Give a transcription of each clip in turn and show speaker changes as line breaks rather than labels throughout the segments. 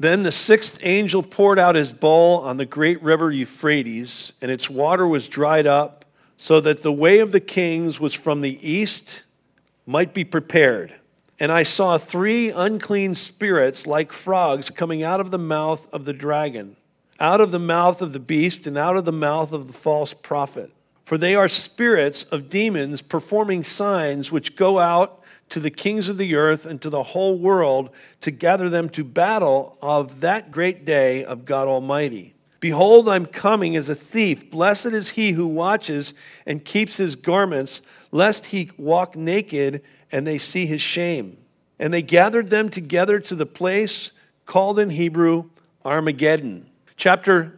Then the sixth angel poured out his bowl on the great river Euphrates, and its water was dried up, so that the way of the kings was from the east might be prepared. And I saw 3 unclean spirits like frogs coming out of the mouth of the dragon, out of the mouth of the beast, and out of the mouth of the false prophet. For they are spirits of demons performing signs which go out to the kings of the earth and to the whole world to gather them to battle of that great day of God Almighty. Behold, I'm coming as a thief. Blessed is he who watches and keeps his garments, lest he walk naked and they see his shame. And they gathered them together to the place called in Hebrew Armageddon. Chapter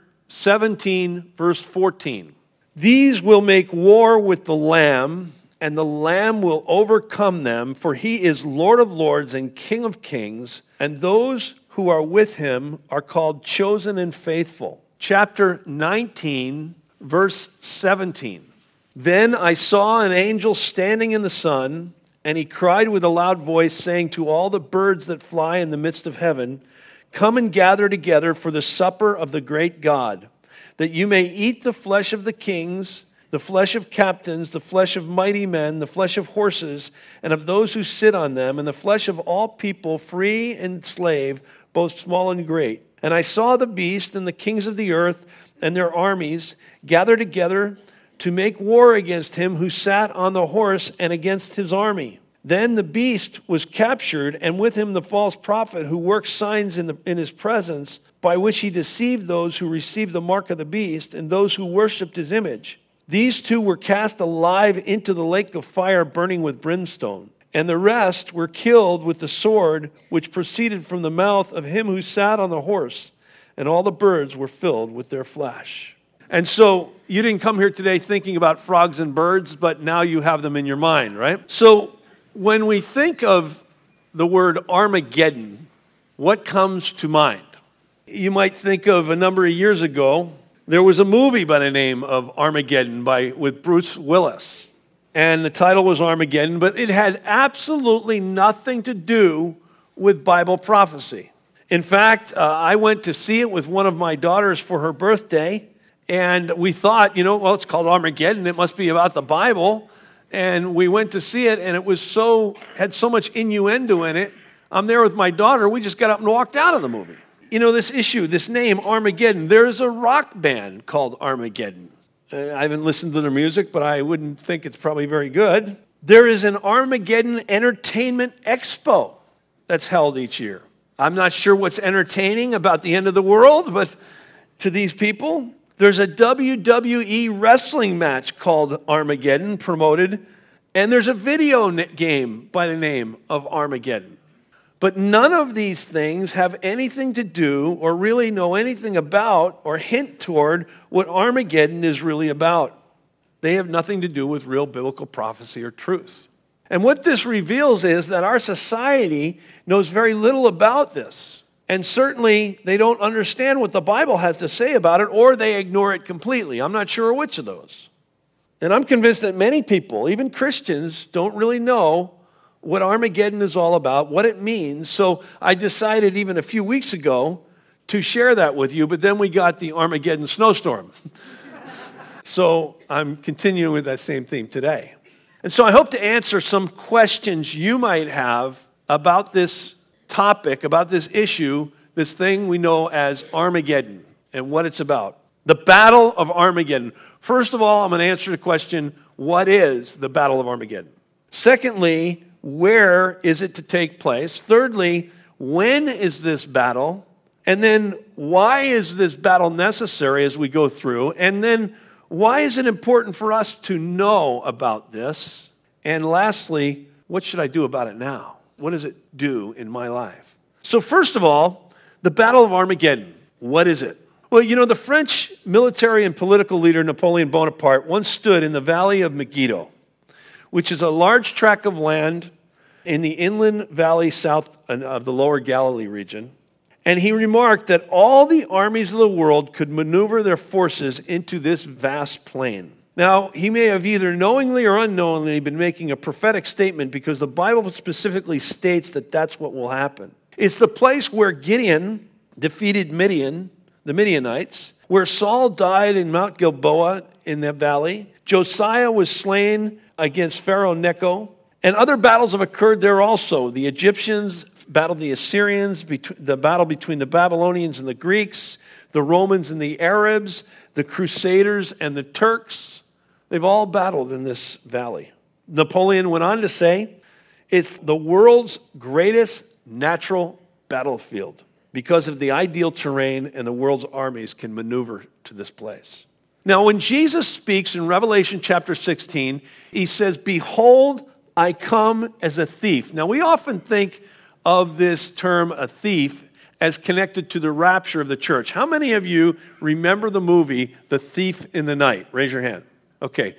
17, verse 14. These will make war with the Lamb, and the Lamb will overcome them, for he is Lord of lords and King of kings, and those who are with him are called chosen and faithful. Chapter 19, verse 17. Then I saw an angel standing in the sun, and he cried with a loud voice, saying to all the birds that fly in the midst of heaven, come and gather together for the supper of the great God, that you may eat the flesh of the kings, the flesh of captains, the flesh of mighty men, the flesh of horses, and of those who sit on them, and the flesh of all people, free and slave, both small and great. And I saw the beast and the kings of the earth and their armies gather together to make war against him who sat on the horse and against his army. Then the beast was captured, and with him the false prophet who worked signs in his presence, by which he deceived those who received the mark of the beast and those who worshipped his image. These 2 were cast alive into the lake of fire burning with brimstone. And the rest were killed with the sword which proceeded from the mouth of him who sat on the horse. And all the birds were filled with their flesh. And so you didn't come here today thinking about frogs and birds, but now you have them in your mind, right? So when we think of the word Armageddon, what comes to mind? You might think of a number of years ago, there was a movie by the name of Armageddon with Bruce Willis. And the title was Armageddon, but it had absolutely nothing to do with Bible prophecy. In fact, I went to see it with one of my daughters for her birthday, and we thought, well, it's called Armageddon, it must be about the Bible. And we went to see it, and it was had so much innuendo in it. I'm there with my daughter, we just got up and walked out of the movie. This name, Armageddon, there's a rock band called Armageddon. I haven't listened to their music, but I wouldn't think it's probably very good. There is an Armageddon Entertainment Expo that's held each year. I'm not sure what's entertaining about the end of the world, but to these people, there's a WWE wrestling match called Armageddon promoted, and there's a video game by the name of Armageddon. But none of these things have anything to do or really know anything about or hint toward what Armageddon is really about. They have nothing to do with real biblical prophecy or truth. And what this reveals is that our society knows very little about this. And certainly they don't understand what the Bible has to say about it, or they ignore it completely. I'm not sure which of those. And I'm convinced that many people, even Christians, don't really know what Armageddon is all about, what it means. So I decided even a few weeks ago to share that with you, but then we got the Armageddon snowstorm. So I'm continuing with that same theme today. And so I hope to answer some questions you might have about this topic, about this issue, this thing we know as Armageddon and what it's about. The Battle of Armageddon. First of all, I'm going to answer the question, what is the Battle of Armageddon? Secondly, where is it to take place? Thirdly, when is this battle? And then why is this battle necessary as we go through? And then why is it important for us to know about this? And lastly, what should I do about it now? What does it do in my life? So first of all, the Battle of Armageddon. What is it? Well, the French military and political leader Napoleon Bonaparte once stood in the valley of Megiddo, which is a large tract of land in the inland valley south of the lower Galilee region. And he remarked that all the armies of the world could maneuver their forces into this vast plain. Now, he may have either knowingly or unknowingly been making a prophetic statement, because the Bible specifically states that that's what will happen. It's the place where Gideon defeated Midian, the Midianites, where Saul died in Mount Gilboa in the valley. Josiah was slain against Pharaoh Necho, and other battles have occurred there also. The Egyptians battled the Assyrians, the battle between the Babylonians and the Greeks, the Romans and the Arabs, the Crusaders and the Turks. They've all battled in this valley. Napoleon went on to say, it's the world's greatest natural battlefield because of the ideal terrain, and the world's armies can maneuver to this place. Now, when Jesus speaks in Revelation chapter 16, he says, behold, I come as a thief. Now, we often think of this term, a thief, as connected to the rapture of the church. How many of you remember the movie, The Thief in the Night? Raise your hand. Okay,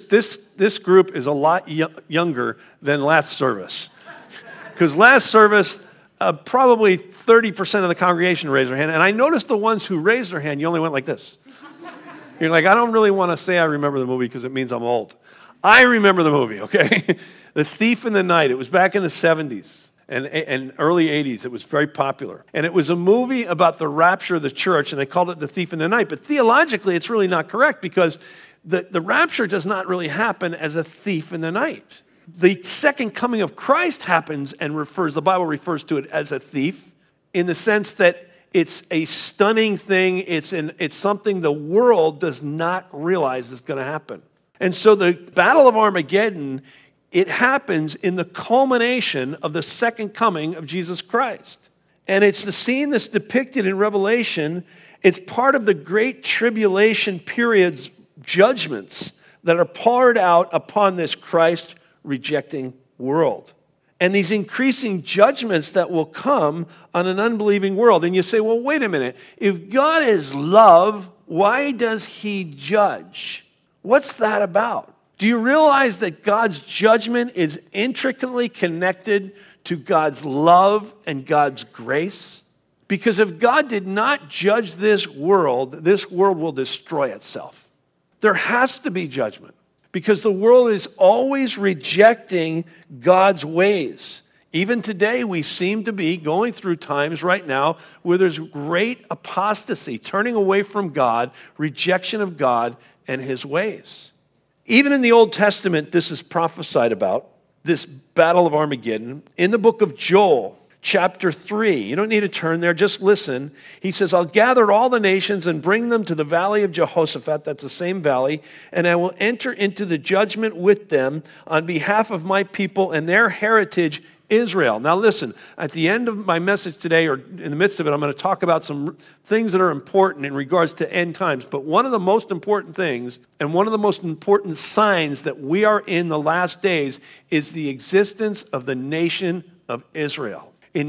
this group is a lot younger than last service. Because last service, probably 30% of the congregation raised their hand. And I noticed the ones who raised their hand, you only went like this. You're like, I don't really want to say I remember the movie because it means I'm old. I remember the movie, okay? The Thief in the Night. It was back in the 70s and early 80s. It was very popular. And it was a movie about the rapture of the church, and they called it The Thief in the Night. But theologically, it's really not correct because the rapture does not really happen as a thief in the night. The second coming of Christ happens and the Bible refers to it as a thief in the sense that it's a stunning thing. It's something the world does not realize is going to happen. And so the Battle of Armageddon, it happens in the culmination of the second coming of Jesus Christ. And it's the scene that's depicted in Revelation. It's part of the great tribulation period's judgments that are poured out upon this Christ-rejecting world. And these increasing judgments that will come on an unbelieving world. And you say, well, wait a minute. If God is love, why does he judge? What's that about? Do you realize that God's judgment is intricately connected to God's love and God's grace? Because if God did not judge this world will destroy itself. There has to be judgment because the world is always rejecting God's ways. Even today, we seem to be going through times right now where there's great apostasy, turning away from God, rejection of God and his ways. Even in the Old Testament, this is prophesied about, this battle of Armageddon. In the book of Joel, chapter 3, you don't need to turn there, just listen. He says, I'll gather all the nations and bring them to the valley of Jehoshaphat, that's the same valley, and I will enter into the judgment with them on behalf of my people and their heritage, Israel. Now listen, at the end of my message today, or in the midst of it, I'm going to talk about some things that are important in regards to end times. But one of the most important things and one of the most important signs that we are in the last days is the existence of the nation of Israel. In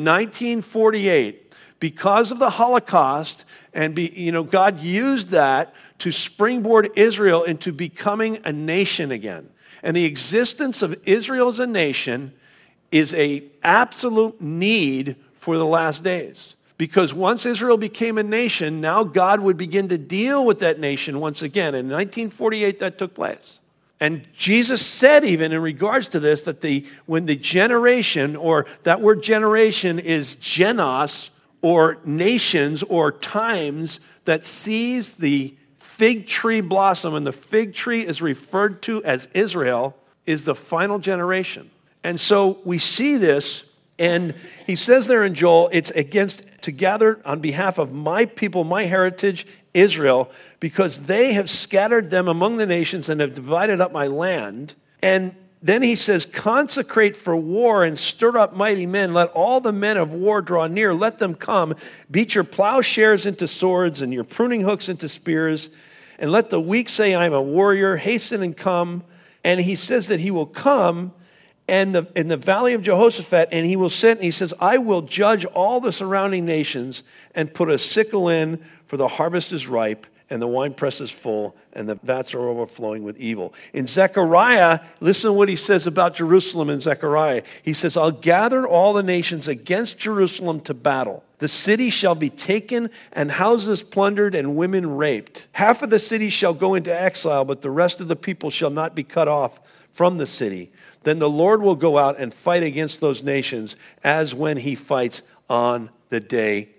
1948, because of the Holocaust, and God used that to springboard Israel into becoming a nation again. And the existence of Israel as a nation is an absolute need for the last days. Because once Israel became a nation, now God would begin to deal with that nation once again. In 1948, that took place. And Jesus said even in regards to this, that when the generation, or that word generation is genos, or nations, or times, that sees the fig tree blossom, and the fig tree is referred to as Israel, is the final generation. And so we see this, and he says there in Joel, it's to gather on behalf of my people, my heritage, Israel, because they have scattered them among the nations and have divided up my land. And then he says, consecrate for war and stir up mighty men. Let all the men of war draw near. Let them come. Beat your plowshares into swords and your pruning hooks into spears. And let the weak say, I am a warrior. Hasten and come. And he says that he will come and in the valley of Jehoshaphat, and he will sit, and he says, I will judge all the surrounding nations and put a sickle in, for the harvest is ripe, and the winepress is full, and the vats are overflowing with evil. In Zechariah, listen to what he says about Jerusalem in Zechariah. He says, I'll gather all the nations against Jerusalem to battle. The city shall be taken, and houses plundered, and women raped. Half of the city shall go into exile, but the rest of the people shall not be cut off from the city. Then the Lord will go out and fight against those nations as when he fights on the day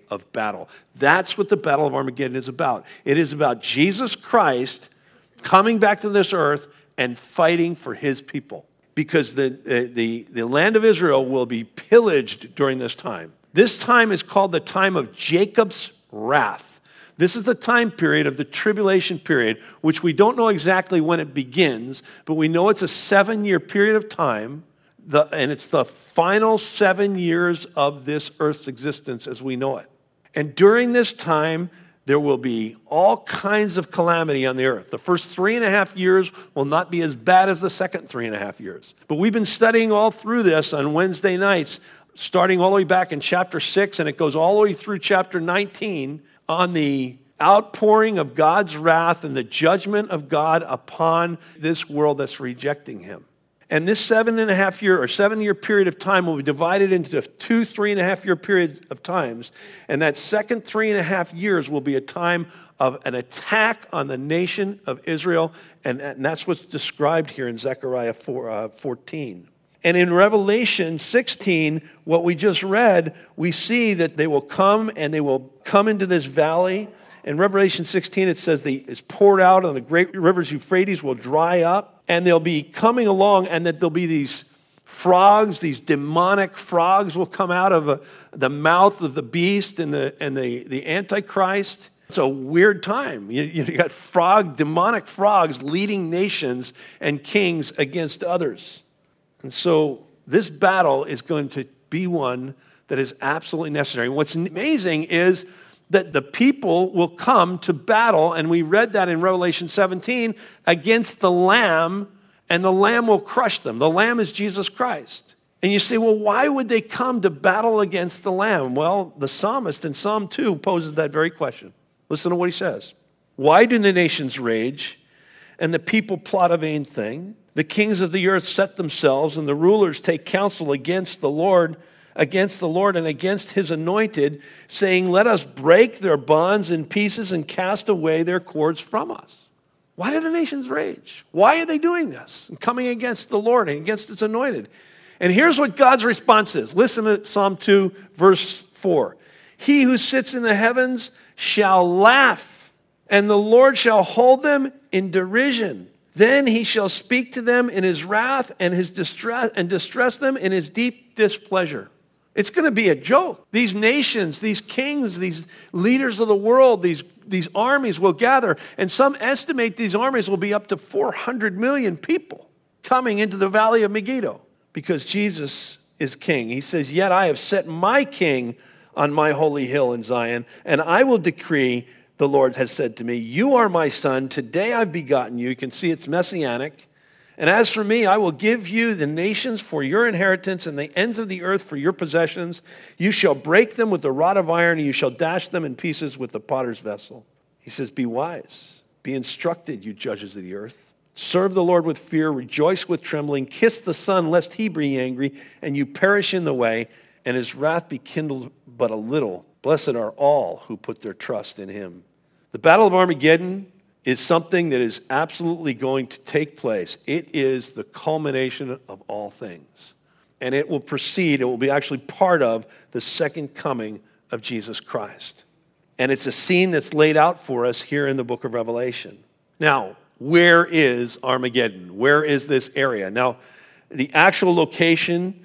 of battle. That's what the Battle of Armageddon is about. It is about Jesus Christ coming back to this earth and fighting for his people. Because the land of Israel will be pillaged during this time. This time is called the time of Jacob's wrath. This is the time period of the tribulation period, which we don't know exactly when it begins, but we know it's a 7-year period of time, and it's the final 7 years of this earth's existence as we know it. And during this time, there will be all kinds of calamity on the earth. The first 3.5 years will not be as bad as the second 3.5 years. But we've been studying all through this on Wednesday nights, starting all the way back in chapter 6, and it goes all the way through chapter 19 on the outpouring of God's wrath and the judgment of God upon this world that's rejecting him. And this 7-year period of time will be divided into 2 3.5-year periods of times. And that second 3.5 years will be a time of an attack on the nation of Israel. And that's what's described here in Zechariah 14. And in Revelation 16, what we just read, we see that they will come and they will come into this valley. In Revelation 16, it says it's poured out and the great rivers Euphrates will dry up. And they'll be coming along, and that there'll be these frogs, these demonic frogs will come out of the mouth of the beast and the Antichrist. It's a weird time. You got demonic frogs leading nations and kings against others. And so this battle is going to be one that is absolutely necessary. And what's amazing is that the people will come to battle, and we read that in Revelation 17, against the Lamb, and the Lamb will crush them. The Lamb is Jesus Christ. And you say, well, why would they come to battle against the Lamb? Well, the psalmist in Psalm 2 poses that very question. Listen to what he says. Why do the nations rage, and the people plot a vain thing? The kings of the earth set themselves, and the rulers take counsel against the Lord and against his anointed, saying, let us break their bonds in pieces and cast away their cords from us. Why do the nations rage? Why are they doing this? And coming against the Lord and against his anointed. And here's what God's response is. Listen to Psalm 2, verse 4. He who sits in the heavens shall laugh, and the Lord shall hold them in derision. Then he shall speak to them in his wrath and his distress, and distress them in his deep displeasure. It's going to be a joke. These nations, these kings, these leaders of the world, these armies will gather. And some estimate these armies will be up to 400 million people coming into the valley of Megiddo because Jesus is king. He says, yet I have set my king on my holy hill in Zion, and I will decree, the Lord has said to me, you are my son. Today I've begotten you. You can see it's messianic. And as for me, I will give you the nations for your inheritance and the ends of the earth for your possessions. You shall break them with the rod of iron, and you shall dash them in pieces with the potter's vessel. He says, be wise, be instructed, you judges of the earth. Serve the Lord with fear, rejoice with trembling, kiss the Son, lest he be angry, and you perish in the way, and his wrath be kindled but a little. Blessed are all who put their trust in him. The Battle of Armageddon is something that is absolutely going to take place. It is the culmination of all things. And it will be actually part of the second coming of Jesus Christ. And it's a scene that's laid out for us here in the book of Revelation. Now, where is Armageddon? Where is this area? Now, the actual location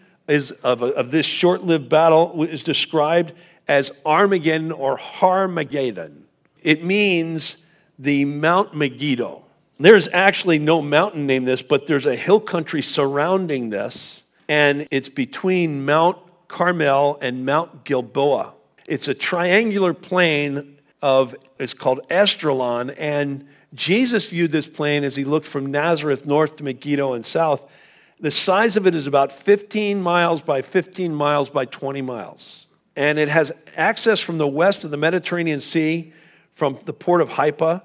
of this short-lived battle is described as Armageddon or Harmageddon. It means the Mount Megiddo. There's actually no mountain named this, but there's a hill country surrounding this, and it's between Mount Carmel and Mount Gilboa. It's a triangular plain it's called Esdraelon, and Jesus viewed this plain as he looked from Nazareth north to Megiddo and south. The size of it is about 15 miles by 15 miles by 20 miles. And it has access from the west of the Mediterranean Sea, from the port of Haifa,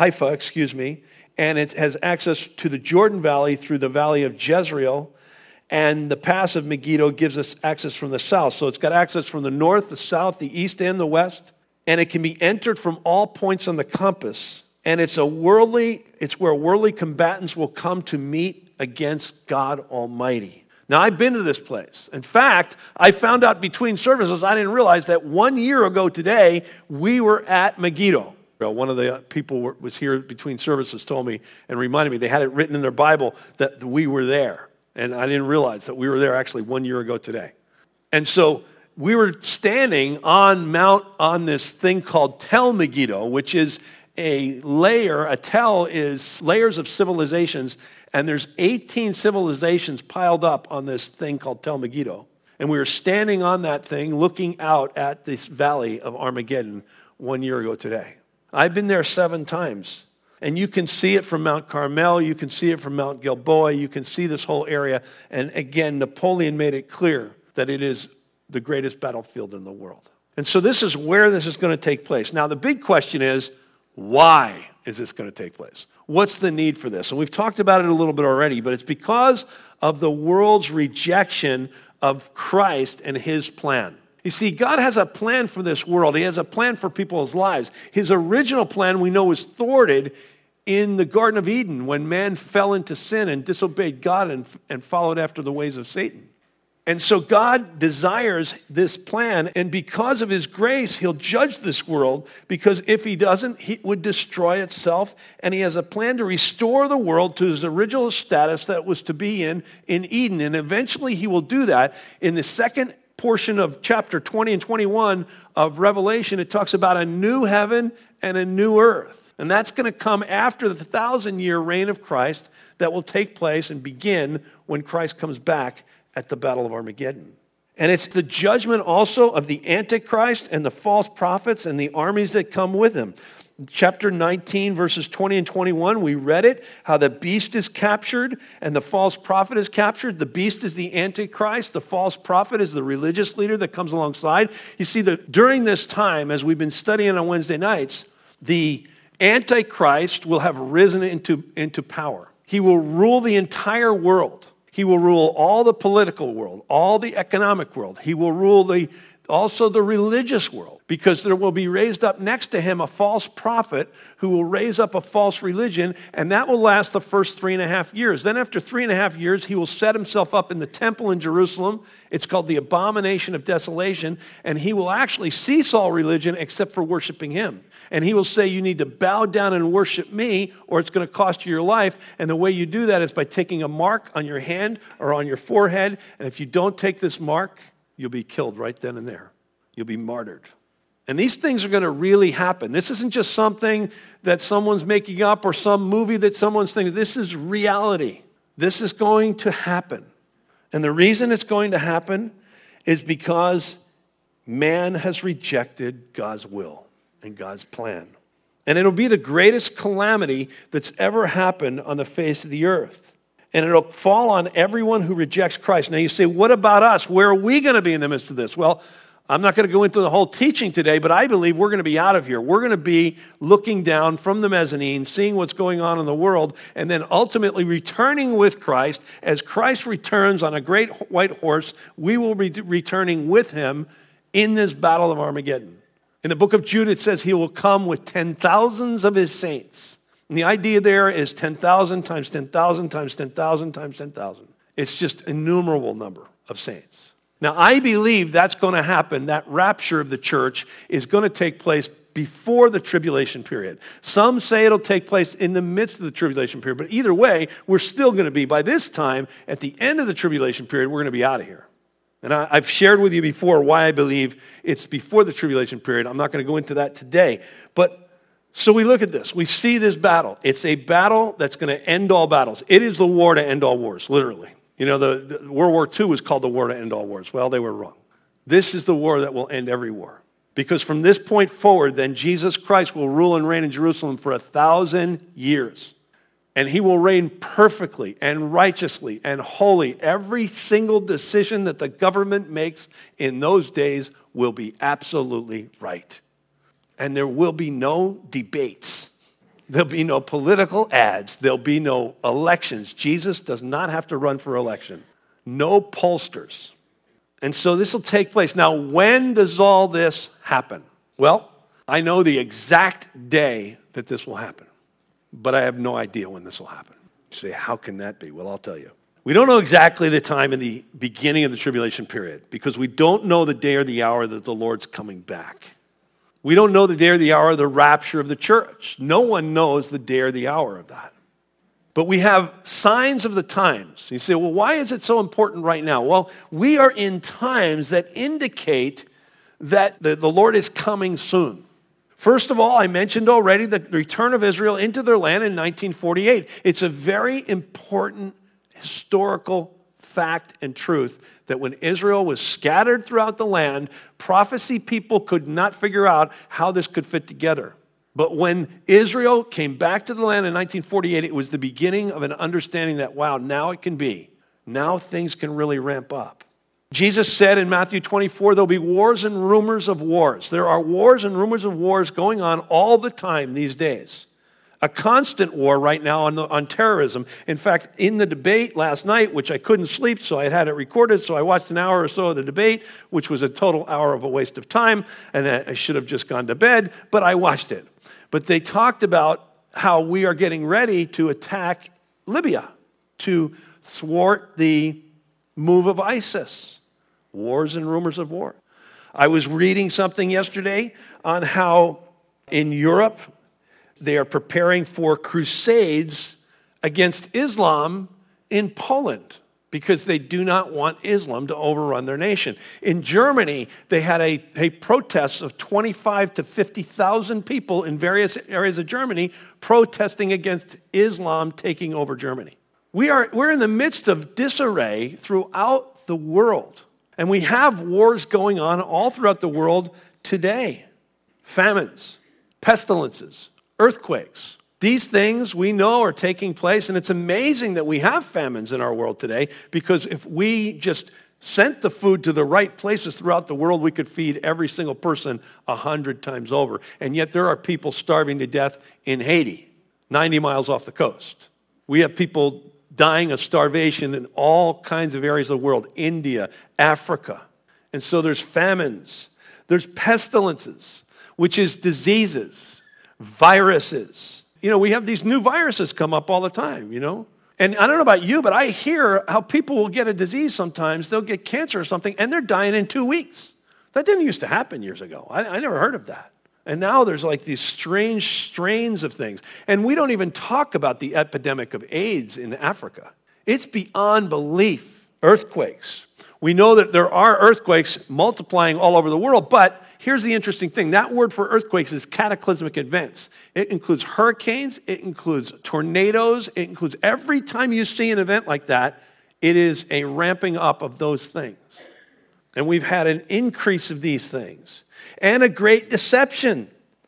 and it has access to the Jordan Valley through the valley of Jezreel, and the pass of Megiddo gives us access from the south. So it's got access from the north, the south, the east, and the west, and it can be entered from all points on the compass, and it's where worldly combatants will come to meet against God Almighty. Now, I've been to this place. In fact, I found out between services, I didn't realize that 1 year ago today, we were at Megiddo. One of the people was here between services told me and reminded me, they had it written in their Bible that we were there. And I didn't realize that we were there actually 1 year ago today. And so we were standing on this thing called Tel Megiddo, which is a tel is layers of civilizations, and there's 18 civilizations piled up on this thing called Tel Megiddo. And we were standing on that thing looking out at this valley of Armageddon 1 year ago today. I've been there 7 times. And you can see it from Mount Carmel, you can see it from Mount Gilboa, you can see this whole area. And again, Napoleon made it clear that it is the greatest battlefield in the world. And so this is where this is going to take place. Now, the big question is, why is this going to take place? What's the need for this? And we've talked about it a little bit already, but it's because of the world's rejection of Christ and his plan. You see, God has a plan for this world. He has a plan for people's lives. His original plan, we know, was thwarted in the Garden of Eden when man fell into sin and disobeyed God and followed after the ways of Satan. And so God desires this plan, and because of his grace, he'll judge this world, because if he doesn't, it would destroy itself, and he has a plan to restore the world to its original status that was to be in Eden, and eventually he will do that. In the second portion of chapter 20 and 21 of Revelation, it talks about a new heaven and a new earth, and that's going to come after the 1,000-year reign of Christ that will take place and begin when Christ comes back at the Battle of Armageddon. And it's the judgment also of the Antichrist and the false prophets and the armies that come with him. Chapter 19, verses 20 and 21, we read it, how the beast is captured and the false prophet is captured. The beast is the Antichrist. The false prophet is the religious leader that comes alongside. You see, during this time, as we've been studying on Wednesday nights, the Antichrist will have risen into power. He will rule the entire world. He will rule all the political world, all the economic world. He will rule also the religious world, because there will be raised up next to him a false prophet who will raise up a false religion, and that will last the first 3.5 years. Then after 3.5 years, he will set himself up in the temple in Jerusalem. It's called the Abomination of Desolation, and he will actually cease all religion except for worshiping him. And he will say, you need to bow down and worship me, or it's going to cost you your life. And the way you do that is by taking a mark on your hand or on your forehead. And if you don't take this mark, you'll be killed right then and there. You'll be martyred. And these things are going to really happen. This isn't just something that someone's making up or some movie that someone's thinking. This is reality. This is going to happen. And the reason it's going to happen is because man has rejected God's will and God's plan. And it'll be the greatest calamity that's ever happened on the face of the earth. And it'll fall on everyone who rejects Christ. Now you say, what about us? Where are we going to be in the midst of this? Well, I'm not going to go into the whole teaching today, but I believe we're going to be out of here. We're going to be looking down from the mezzanine, seeing what's going on in the world, and then ultimately returning with Christ. As Christ returns on a great white horse, we will be returning with him in this battle of Armageddon. In the book of Jude, it says he will come with 10,000s of his saints. And the idea there is 10,000 times 10,000 times 10,000 times 10,000. It's just an innumerable number of saints. Now, I believe that's going to happen. That rapture of the church is going to take place before the tribulation period. Some say it'll take place in the midst of the tribulation period. But either way, we're still going to be, by this time, at the end of the tribulation period, we're going to be out of here. And I've shared with you before why I believe it's before the tribulation period. I'm not going to go into that today. But so we look at this. We see this battle. It's a battle that's going to end all battles. It is the war to end all wars, literally. You know, the World War II was called the war to end all wars. Well, they were wrong. This is the war that will end every war. Because from this point forward, then Jesus Christ will rule and reign in Jerusalem for 1,000 years. And he will reign perfectly and righteously and holy. Every single decision that the government makes in those days will be absolutely right. And there will be no debates. There'll be no political ads. There'll be no elections. Jesus does not have to run for election. No pollsters. And so this will take place. Now, when does all this happen? Well, I know the exact day that this will happen. But I have no idea when this will happen. You say, how can that be? Well, I'll tell you. We don't know exactly the time in the beginning of the tribulation period because we don't know the day or the hour that the Lord's coming back. We don't know the day or the hour of the rapture of the church. No one knows the day or the hour of that. But we have signs of the times. You say, well, why is it so important right now? Well, we are in times that indicate that the Lord is coming soon. First of all, I mentioned already the return of Israel into their land in 1948. It's a very important historical fact and truth that when Israel was scattered throughout the land, prophecy people could not figure out how this could fit together. But when Israel came back to the land in 1948, it was the beginning of an understanding that, wow, now it can be. Now things can really ramp up. Jesus said in Matthew 24, there'll be wars and rumors of wars. There are wars and rumors of wars going on all the time these days. A constant war right now on terrorism. In fact, in the debate last night, which I couldn't sleep, so I had it recorded, so I watched an hour or so of the debate, which was a total hour of a waste of time, and I should have just gone to bed, but I watched it. But they talked about how we are getting ready to attack Libya, to thwart the move of ISIS. Wars and rumors of war. I was reading something yesterday on how in Europe, they are preparing for crusades against Islam in Poland because they do not want Islam to overrun their nation. In Germany, they had a protest of 25 to 50,000 people in various areas of Germany protesting against Islam taking over Germany. We're in the midst of disarray throughout the world. And we have wars going on all throughout the world today. Famines, pestilences, earthquakes. These things we know are taking place, and it's amazing that we have famines in our world today because if we just sent the food to the right places throughout the world, we could feed every single person 100 times over. And yet there are people starving to death in Haiti, 90 miles off the coast. We have people dying of starvation in all kinds of areas of the world, India, Africa. And so there's famines, there's pestilences, which is diseases. Viruses. We have these new viruses come up all the time, And I don't know about you, but I hear how people will get a disease sometimes. They'll get cancer or something, and they're dying in 2 weeks. That didn't used to happen years ago. I never heard of that. And now there's like these strange strains of things. And we don't even talk about the epidemic of AIDS in Africa. It's beyond belief. Earthquakes. We know that there are earthquakes multiplying all over the world, but here's the interesting thing. That word for earthquakes is cataclysmic events. It includes hurricanes, it includes tornadoes, it includes every time you see an event like that, it is a ramping up of those things. And we've had an increase of these things. And a great deception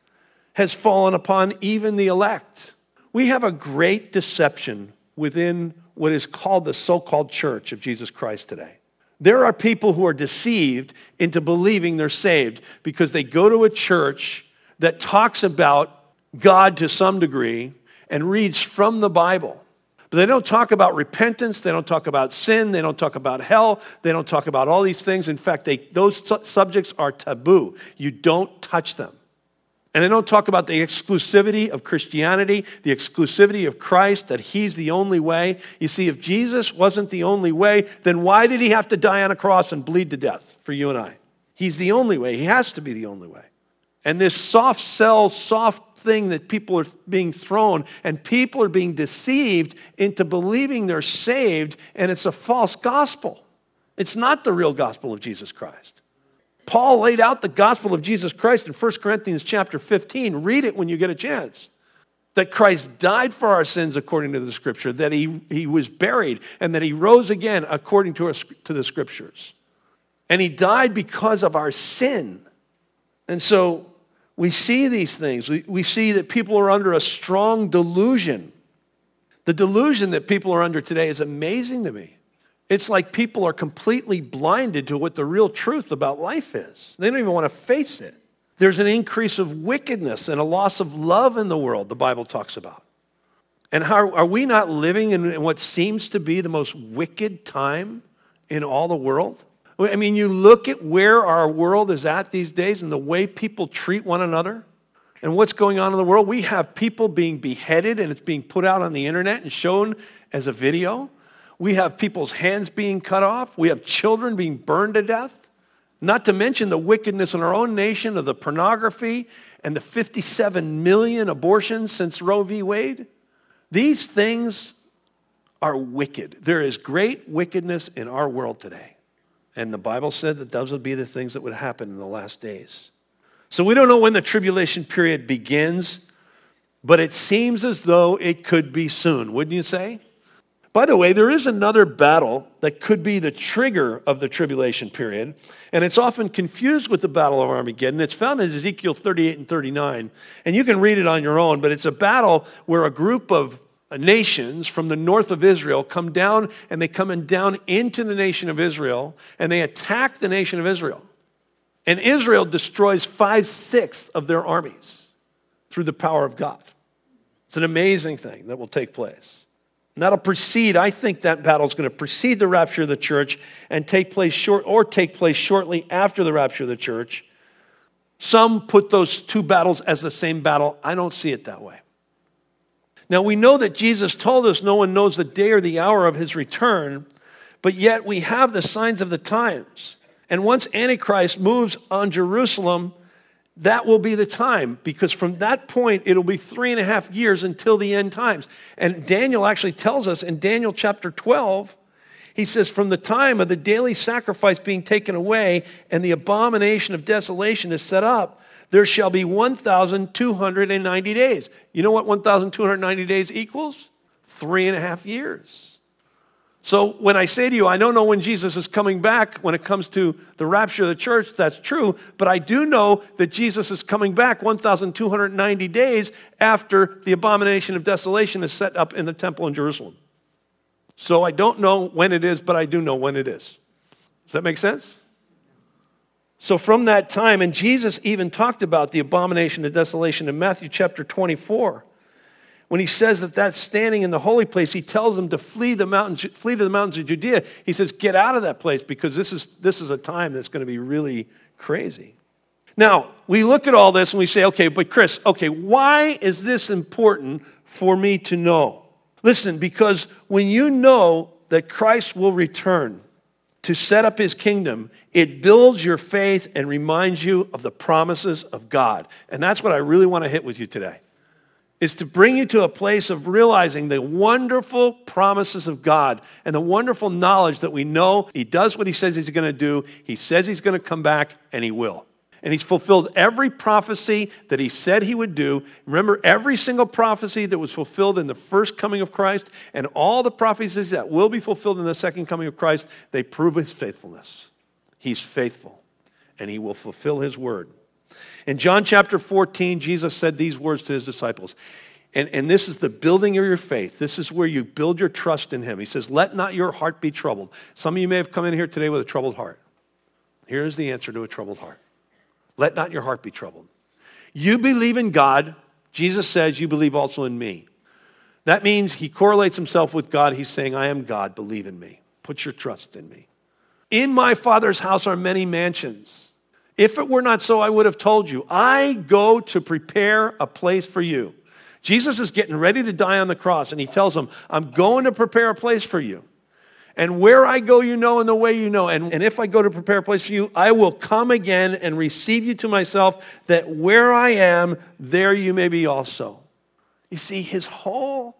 has fallen upon even the elect. We have a great deception within what is called the so-called church of Jesus Christ today. There are people who are deceived into believing they're saved because they go to a church that talks about God to some degree and reads from the Bible. But they don't talk about repentance, they don't talk about sin, they don't talk about hell, they don't talk about all these things. In fact, those subjects are taboo. You don't touch them. And they don't talk about the exclusivity of Christianity, the exclusivity of Christ, that he's the only way. You see, if Jesus wasn't the only way, then why did he have to die on a cross and bleed to death for you and I? He's the only way. He has to be the only way. And this soft sell, soft thing that people are being thrown, and people are being deceived into believing they're saved, and it's a false gospel. It's not the real gospel of Jesus Christ. Paul laid out the gospel of Jesus Christ in 1 Corinthians chapter 15. Read it when you get a chance. That Christ died for our sins according to the scripture, that he was buried, and that he rose again according to the scriptures. And he died because of our sin. And so we see these things. We see that people are under a strong delusion. The delusion that people are under today is amazing to me. It's like people are completely blinded to what the real truth about life is. They don't even want to face it. There's an increase of wickedness and a loss of love in the world, the Bible talks about. And how are we not living in what seems to be the most wicked time in all the world? I mean, you look at where our world is at these days and the way people treat one another and what's going on in the world. We have people being beheaded and it's being put out on the internet and shown as a video. We have people's hands being cut off. We have children being burned to death. Not to mention the wickedness in our own nation of the pornography and the 57 million abortions since Roe v. Wade. These things are wicked. There is great wickedness in our world today. And the Bible said that those would be the things that would happen in the last days. So we don't know when the tribulation period begins, but it seems as though it could be soon, wouldn't you say? By the way, there is another battle that could be the trigger of the tribulation period, and it's often confused with the Battle of Armageddon. It's found in Ezekiel 38 and 39, and you can read it on your own, but it's a battle where a group of nations from the north of Israel come down, and they come down into the nation of Israel, and they attack the nation of Israel. And Israel destroys 5/6 of their armies through the power of God. It's an amazing thing that will take place. And that'll precede, I think that battle is going to precede the rapture of the church and take place shortly after the rapture of the church. Some put those two battles as the same battle. I don't see it that way. Now, we know that Jesus told us no one knows the day or the hour of his return, but yet we have the signs of the times. And once Antichrist moves on Jerusalem, that will be the time, because from that point, it'll be 3.5 years until the end times. And Daniel actually tells us in Daniel chapter 12, he says, from the time of the daily sacrifice being taken away and the abomination of desolation is set up, there shall be 1,290 days. You know what 1,290 days equals? 3.5 years. So when I say to you, I don't know when Jesus is coming back when it comes to the rapture of the church, that's true, but I do know that Jesus is coming back 1,290 days after the abomination of desolation is set up in the temple in Jerusalem. So I don't know when it is, but I do know when it is. Does that make sense? So from that time, and Jesus even talked about the abomination of desolation in Matthew chapter 24. When he says that that's standing in the holy place, he tells them to flee to the mountains of Judea. He says, get out of that place, because this is a time that's going to be really crazy. Now, we look at all this and we say, okay, but Chris, why is this important for me to know? Listen, because when you know that Christ will return to set up his kingdom, it builds your faith and reminds you of the promises of God. And that's what I really want to hit with you today. Is to bring you to a place of realizing the wonderful promises of God and the wonderful knowledge that we know he does what he says he's going to do. He says he's going to come back, and he will. And he's fulfilled every prophecy that he said he would do. Remember, every single prophecy that was fulfilled in the first coming of Christ and all the prophecies that will be fulfilled in the second coming of Christ, they prove his faithfulness. He's faithful, and he will fulfill his word. In John chapter 14, Jesus said these words to his disciples. And this is the building of your faith. This is where you build your trust in him. He says, let not your heart be troubled. Some of you may have come in here today with a troubled heart. Here's the answer to a troubled heart. Let not your heart be troubled. You believe in God. Jesus says you believe also in me. That means he correlates himself with God. He's saying, I am God. Believe in me. Put your trust in me. In my Father's house are many mansions. If it were not so, I would have told you. I go to prepare a place for you. Jesus is getting ready to die on the cross, and he tells them, I'm going to prepare a place for you. And where I go, you know, and the way you know. And if I go to prepare a place for you, I will come again and receive you to myself, that where I am, there you may be also. You see, his whole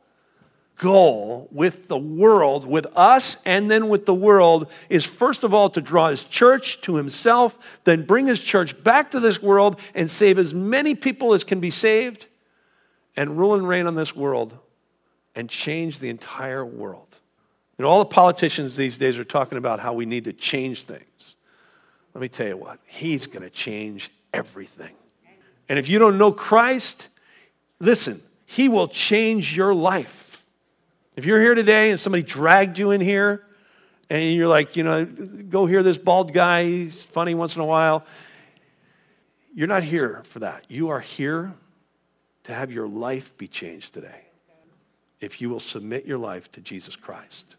goal with the world, with us and then with the world, is first of all to draw his church to himself, then bring his church back to this world and save as many people as can be saved, and rule and reign on this world and change the entire world. And all the politicians these days are talking about how we need to change things. Let me tell you what, he's going to change everything. And if you don't know Christ, listen, he will change your life. If you're here today and somebody dragged you in here and you're like, go hear this bald guy, he's funny once in a while. You're not here for that. You are here to have your life be changed today. If you will submit your life to Jesus Christ,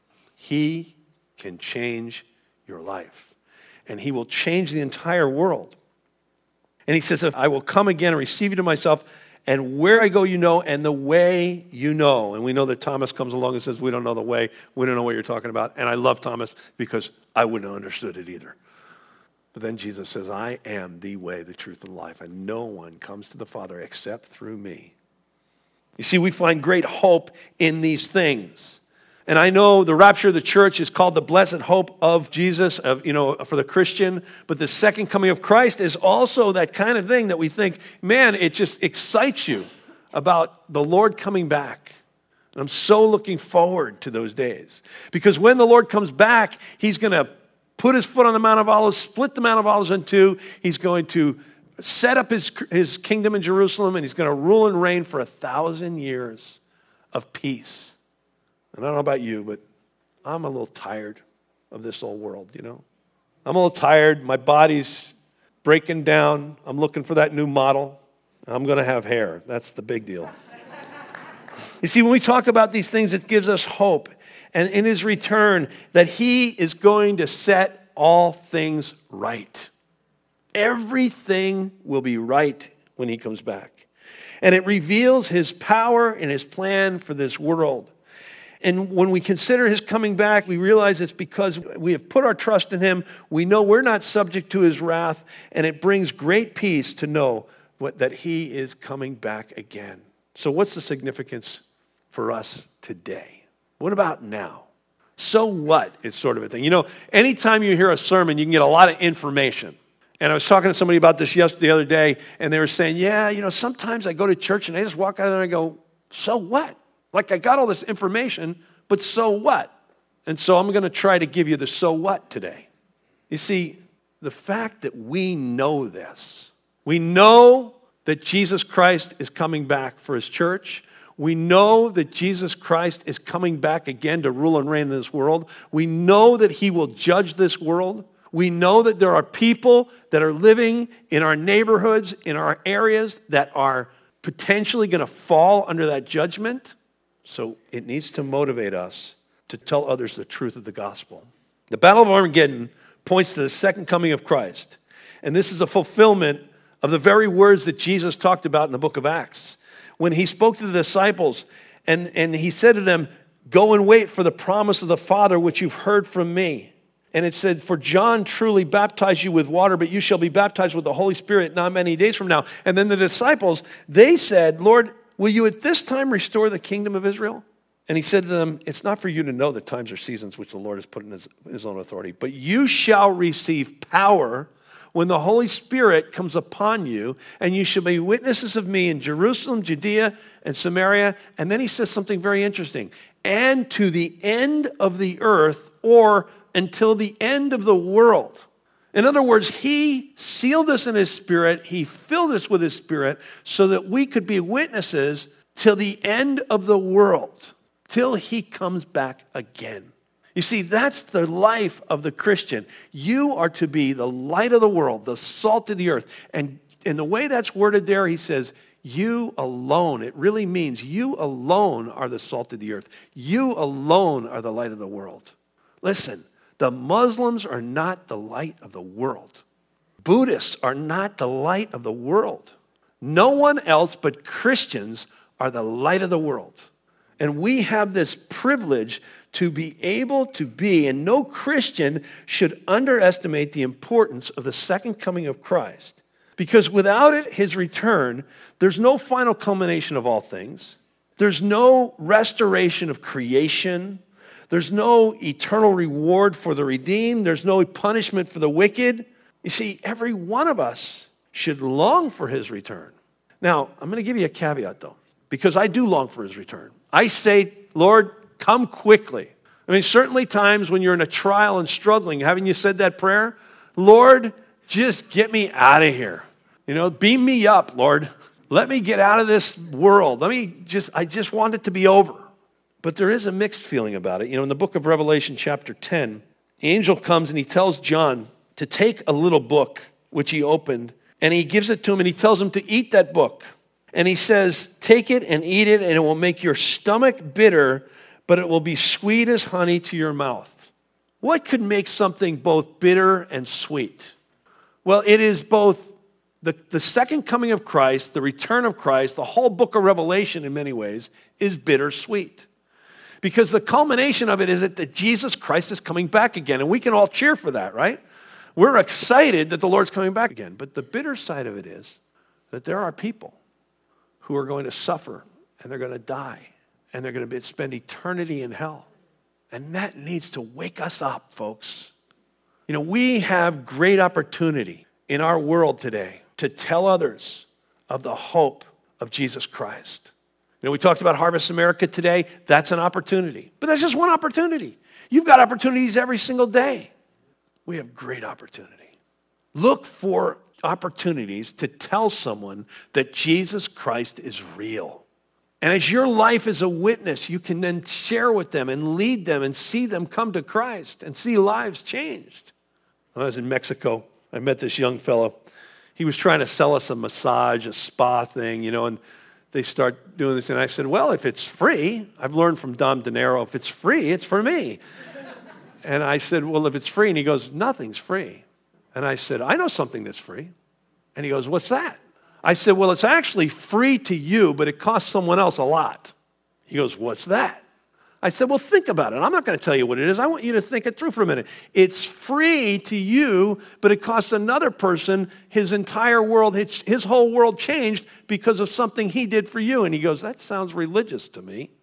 he can change your life. And he will change the entire world. And he says, if I will come again and receive you to myself, And where I go, you know, and the way you know. And we know that Thomas comes along and says, we don't know the way. We don't know what you're talking about. And I love Thomas because I wouldn't have understood it either. But then Jesus says, I am the way, the truth, and life. And no one comes to the Father except through me. You see, we find great hope in these things. And I know the rapture of the church is called the blessed hope of Jesus, for the Christian. But the second coming of Christ is also that kind of thing that we think, man, it just excites you about the Lord coming back. And I'm so looking forward to those days. Because when the Lord comes back, he's going to put his foot on the Mount of Olives, split the Mount of Olives in two. He's going to set up his kingdom in Jerusalem, and he's going to rule and reign for 1,000 years of peace. And I don't know about you, but I'm a little tired of this old world, you know. I'm a little tired. My body's breaking down. I'm looking for that new model. I'm going to have hair. That's the big deal. You see, when we talk about these things, it gives us hope. And in his return, that he is going to set all things right. Everything will be right when he comes back. And it reveals his power and his plan for this world. And when we consider his coming back, we realize it's because we have put our trust in him. We know we're not subject to his wrath, and it brings great peace to know that he is coming back again. So what's the significance for us today? What about now? So what is sort of a thing. You know, anytime you hear a sermon, you can get a lot of information. And I was talking to somebody about this the other day, and they were saying, yeah, you know, sometimes I go to church and I just walk out of there and I go, so what? Like I got all this information, but so what? And so I'm going to try to give you the so what today. You see, the fact that we know this, we know that Jesus Christ is coming back for his church. We know that Jesus Christ is coming back again to rule and reign in this world. We know that he will judge this world. We know that there are people that are living in our neighborhoods, in our areas that are potentially going to fall under that judgment. So it needs to motivate us to tell others the truth of the gospel. The Battle of Armageddon points to the second coming of Christ. And this is a fulfillment of the very words that Jesus talked about in the book of Acts. When he spoke to the disciples and he said to them, go and wait for the promise of the Father, which you've heard from me. And it said, for John truly baptized you with water, but you shall be baptized with the Holy Spirit not many days from now. And then the disciples, they said, Lord, will you at this time restore the kingdom of Israel? And he said to them, it's not for you to know the times or seasons which the Lord has put in his own authority, but you shall receive power when the Holy Spirit comes upon you, and you shall be witnesses of me in Jerusalem, Judea, and Samaria. And then he says something very interesting. And to the end of the earth, or until the end of the world. In other words, he sealed us in his Spirit. He filled us with his Spirit so that we could be witnesses till the end of the world, till he comes back again. You see, that's the life of the Christian. You are to be the light of the world, the salt of the earth. And in the way that's worded there, he says, you alone. It really means you alone are the salt of the earth. You alone are the light of the world. Listen, the Muslims are not the light of the world. Buddhists are not the light of the world. No one else but Christians are the light of the world. And we have this privilege to be able to be, and no Christian should underestimate the importance of the second coming of Christ. Because without it, his return, there's no final culmination of all things. There's no restoration of creation. There's no eternal reward for the redeemed. There's no punishment for the wicked. You see, every one of us should long for his return. Now, I'm going to give you a caveat, though, because I do long for his return. I say, Lord, come quickly. I mean, certainly times when you're in a trial and struggling, haven't you said that prayer? Lord, just get me out of here. You know, beam me up, Lord. Let me get out of this world. I just want it to be over. But there is a mixed feeling about it. You know, in the book of Revelation, chapter 10, the angel comes and he tells John to take a little book, which he opened, and he gives it to him and he tells him to eat that book. And he says, take it and eat it, and it will make your stomach bitter, but it will be sweet as honey to your mouth. What could make something both bitter and sweet? Well, it is both The second coming of Christ, the return of Christ, the whole book of Revelation in many ways is bittersweet. Because the culmination of it is that Jesus Christ is coming back again. And we can all cheer for that, right? We're excited that the Lord's coming back again. But the bitter side of it is that there are people who are going to suffer and they're going to die and they're going to spend eternity in hell. And that needs to wake us up, folks. You know, we have great opportunity in our world today to tell others of the hope of Jesus Christ. You know, we talked about Harvest America today. That's an opportunity. But that's just one opportunity. You've got opportunities every single day. We have great opportunity. Look for opportunities to tell someone that Jesus Christ is real. And as your life is a witness, you can then share with them and lead them and see them come to Christ and see lives changed. When I was in Mexico, I met this young fellow. He was trying to sell us a massage, a spa thing, you know, and they start doing this. And I said, well, if it's free, I've learned from Dom De Niro, if it's free, it's for me. And I said, well, if it's free, and he goes, nothing's free. And I said, I know something that's free. And he goes, what's that? I said, well, it's actually free to you, but it costs someone else a lot. He goes, what's that? I said, well, think about it. I'm not going to tell you what it is. I want you to think it through for a minute. It's free to you, but it costs another person his entire world, his whole world changed because of something he did for you. And he goes, that sounds religious to me.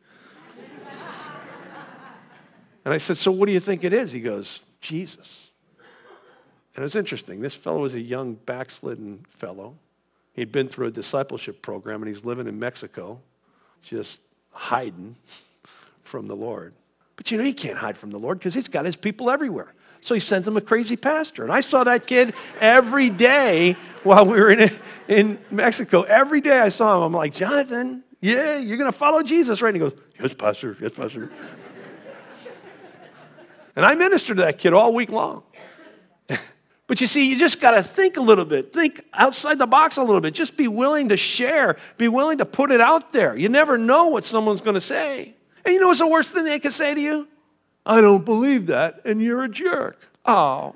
And I said, so what do you think it is? He goes, Jesus. And it was interesting. This fellow was a young backslidden fellow. He'd been through a discipleship program, and he's living in Mexico, just hiding from the Lord. But you know, he can't hide from the Lord because he's got his people everywhere. So he sends him a crazy pastor. And I saw that kid every day while we were in Mexico. Every day I saw him. I'm like, Jonathan, yeah, you're going to follow Jesus, right? And he goes, yes, pastor, yes, pastor. And I ministered to that kid all week long. But you see, you just got to think a little bit. Think outside the box a little bit. Just be willing to share. Be willing to put it out there. You never know what someone's going to say. And you know what's the worst thing they could say to you? I don't believe that, and you're a jerk. Oh.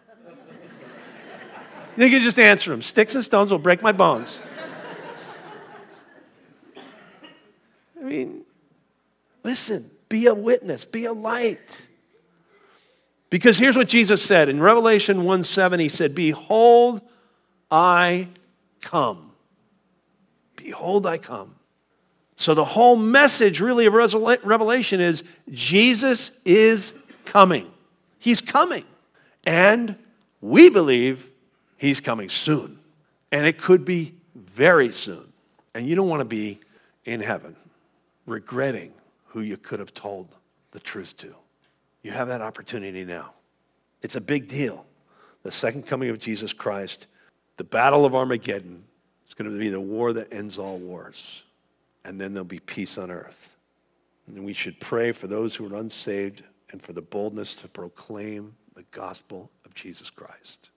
You can just answer them. Sticks and stones will break my bones. I mean, listen, be a witness, be a light. Because here's what Jesus said. In Revelation 1:7, he said, behold, I come. Behold, I come. So the whole message really of Revelation is Jesus is coming. He's coming. And we believe he's coming soon. And it could be very soon. And you don't want to be in heaven regretting who you could have told the truth to. You have that opportunity now. It's a big deal. The second coming of Jesus Christ, the battle of Armageddon, is going to be the war that ends all wars. And then there'll be peace on earth. And we should pray for those who are unsaved and for the boldness to proclaim the gospel of Jesus Christ.